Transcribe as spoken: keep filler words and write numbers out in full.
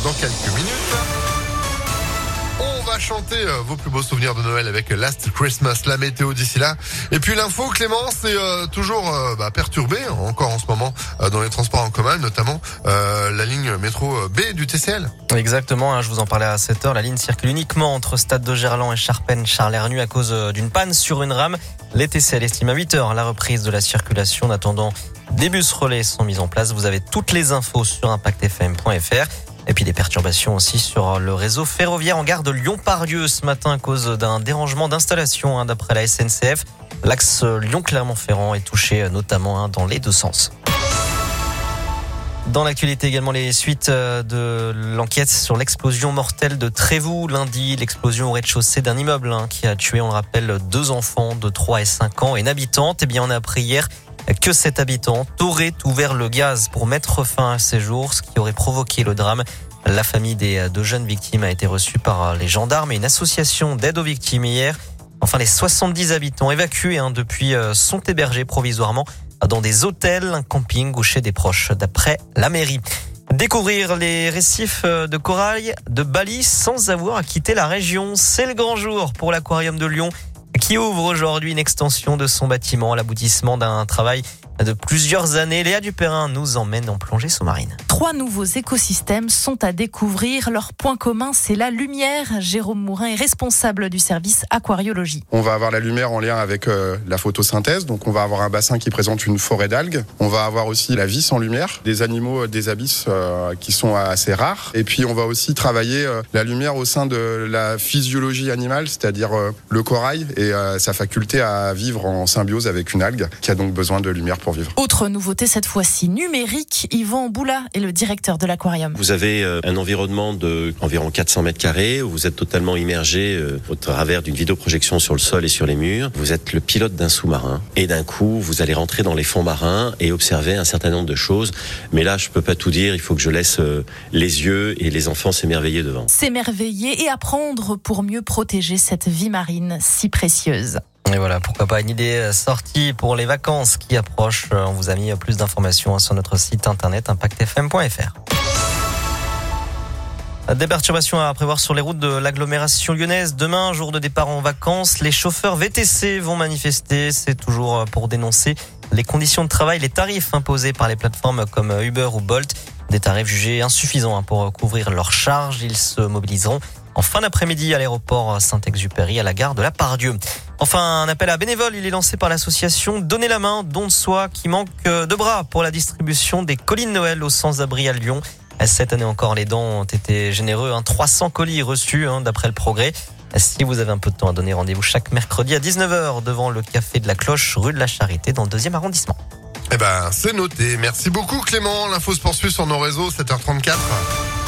dans quelques minutes. On va chanter vos plus beaux souvenirs de Noël avec Last Christmas, la météo d'ici là. Et puis l'info, Clément, c'est euh, toujours euh, bah, perturbé, encore en ce moment, euh, dans les transports en commun, notamment euh, la ligne métro B du T C L. Exactement, hein, je vous en parlais à sept heures. La ligne circule uniquement entre Stade de Gerland et Charpennes-Charles-Hernu à cause d'une panne sur une rame. Les T C L estiment à huit heures la reprise de la circulation. En attendant, des bus relais sont mis en place. Vous avez toutes les infos sur impact f m point f r. Et puis des perturbations aussi sur le réseau ferroviaire en gare de Lyon-Part-Dieu ce matin à cause d'un dérangement d'installation, hein, d'après la S N C F. L'axe Lyon-Clermont-Ferrand est touché notamment, hein, dans les deux sens. Dans l'actualité également, les suites de l'enquête sur l'explosion mortelle de Trévoux. Lundi, l'explosion au rez-de-chaussée d'un immeuble, hein, qui a tué, on le rappelle, deux enfants de trois et cinq ans et une habitante. Eh bien, on a appris hier que cette habitante aurait ouvert le gaz pour mettre fin à ses jours, ce qui aurait provoqué le drame. La famille des deux jeunes victimes a été reçue par les gendarmes et une association d'aide aux victimes hier. Enfin, les soixante-dix habitants évacués, hein, depuis sont hébergés provisoirement dans des hôtels, un camping ou chez des proches, d'après la mairie. Découvrir les récifs de corail de Bali sans avoir à quitter la région, c'est le grand jour pour l'aquarium de Lyon, qui ouvre aujourd'hui une extension de son bâtiment à l'aboutissement d'un travail de plusieurs années. Léa Dupérin nous emmène en plongée sous-marine. Trois nouveaux écosystèmes sont à découvrir. Leur point commun, c'est la lumière. Jérôme Mourin est responsable du service aquariologie. On va avoir la lumière en lien avec euh, la photosynthèse. Donc on va avoir un bassin qui présente une forêt d'algues. On va avoir aussi la vie sans lumière, des animaux des abysses euh, qui sont assez rares. Et puis on va aussi travailler euh, la lumière au sein de la physiologie animale, c'est-à-dire euh, le corail et euh, sa faculté à vivre en symbiose avec une algue qui a donc besoin de lumière pour vivre. Autre nouveauté, cette fois-ci numérique. Yvan Boula est le directeur de l'aquarium. Vous avez un environnement de environ quatre cents mètres carrés où vous êtes totalement immergé au travers d'une vidéoprojection sur le sol et sur les murs. Vous êtes le pilote d'un sous-marin et d'un coup, vous allez rentrer dans les fonds marins et observer un certain nombre de choses. Mais là, je peux pas tout dire. Il faut que je laisse les yeux et les enfants s'émerveiller devant. S'émerveiller et apprendre pour mieux protéger cette vie marine si précieuse. Et voilà, pourquoi pas une idée sortie pour les vacances qui approchent. On vous a mis plus d'informations sur notre site internet impact f m point f r. Des perturbations à prévoir sur les routes de l'agglomération lyonnaise. Demain, jour de départ en vacances, les chauffeurs V T C vont manifester. C'est toujours pour dénoncer les conditions de travail, les tarifs imposés par les plateformes comme Uber ou Bolt. Des tarifs jugés insuffisants pour couvrir leurs charges. Ils se mobiliseront en fin d'après-midi à l'aéroport Saint-Exupéry, à la gare de la Part-Dieu. Enfin, un appel à bénévoles, il est lancé par l'association Donnez la main, don de soi, qui manque de bras pour la distribution des colis de Noël aux sans-abri à Lyon. Cette année encore, les dons ont été généreux, hein, trois cents colis reçus, hein, d'après le Progrès. Si vous avez un peu de temps à donner, rendez-vous chaque mercredi à dix-neuf heures devant le Café de la Cloche, rue de la Charité, dans le deuxième arrondissement. Eh ben, c'est noté. Merci beaucoup, Clément. L'info se poursuit sur nos réseaux, sept heures trente-quatre.